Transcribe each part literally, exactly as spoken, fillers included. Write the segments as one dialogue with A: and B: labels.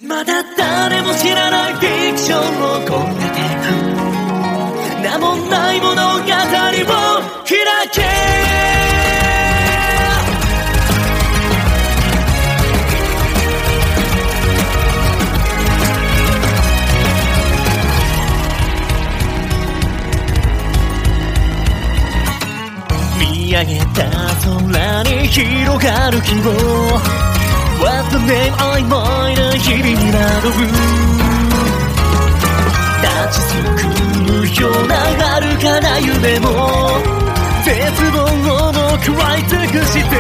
A: まだ誰も知らないフィクションを込めてく名もない物語を開け見上げた空に広がる希望What's the name 曖昧な日々に惑う立ちすくむような遥かな夢も絶望も食らい尽くして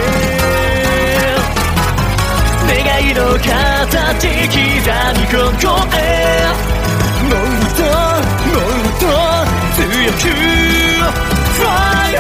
A: 願いの形刻みここへもっともっと強く Fly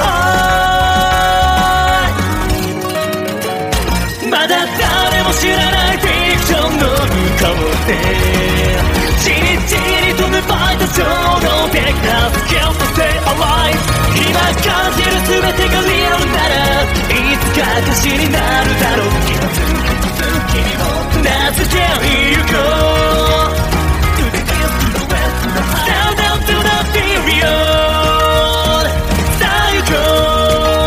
A: high まだ誰も知らないフィクションの向こうでじりじりと芽生えた衝動的なスキルと Stay alive 今感じる全てがリアルならいつか歌詞になるだろう気のつきとつきにも名付けゆこう To the east to the west to the high Down down to the period さあ行こう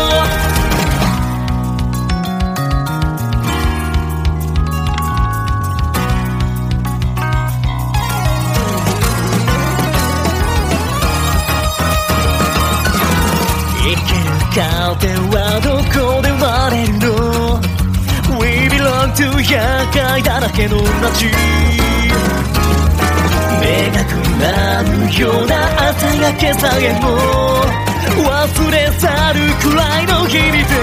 A: カーテンはどこで割れるの We belong to 厄介だらけの街目がくらむような朝焼けさえも忘れ去るくらいの日々で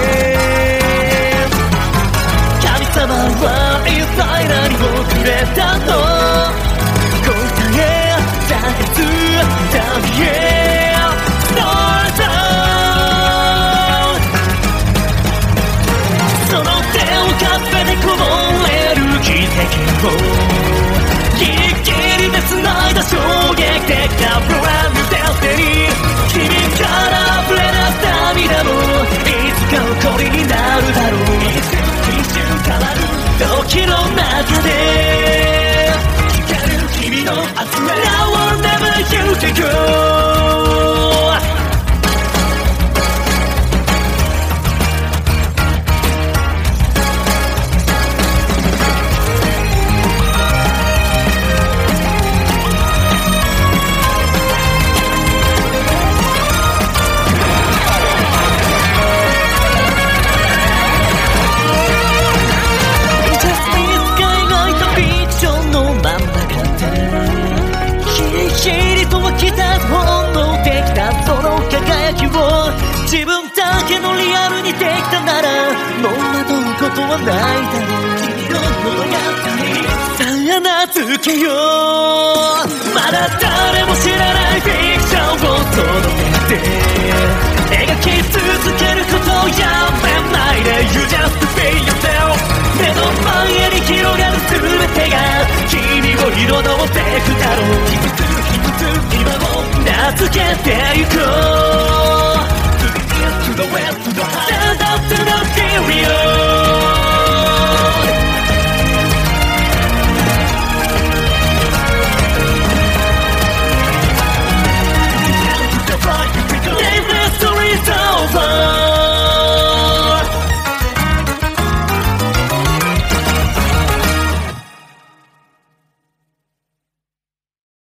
A: 神様は一体何をくれたの答え探す旅へスタートカフェでこぼれる奇跡をギリギリで繋いだ衝撃的なブランドデスティニー君から溢れ出す涙もいつか誇りになるだろう一瞬一瞬変わる時の中で光る君の熱い Now or never you can go自分だけのリアルにできたならもう惑うことはないだろう君の物語さあ名付けようまだ誰も知らないフィクションを届けて描き続けることをやめないで You just be yourself 目の前に広がる全てが君を彩っていくだろう一つ一つ今を名付けていこう